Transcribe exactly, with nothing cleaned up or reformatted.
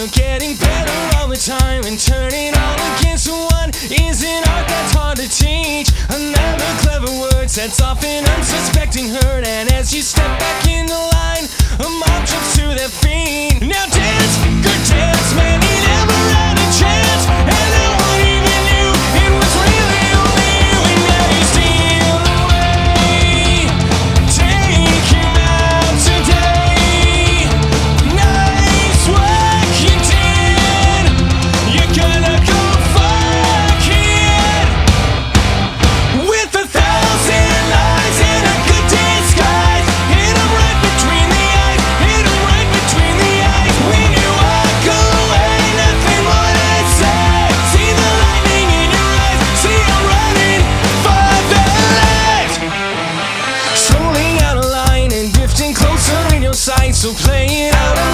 you're getting better all the time, and turning all against one is an art that's hard to teach. Another clever word sets off an unsuspecting herd, and as you step back in the line, a mob jumps to their feet. Now dance, good dance, man, he never had a chance, and no one even knew it was really only you. And now you steal away, take him out today. Nice work you did, you're gonna go far, kid. With a thousand lies and a good disguise, hit him right between the eyes, hit him right between the eyes. When you walk away, nothing more to say. See the lightning in your eyes, see him running for their lives. Strolling out of line and drifting closer in your sight, so play it out.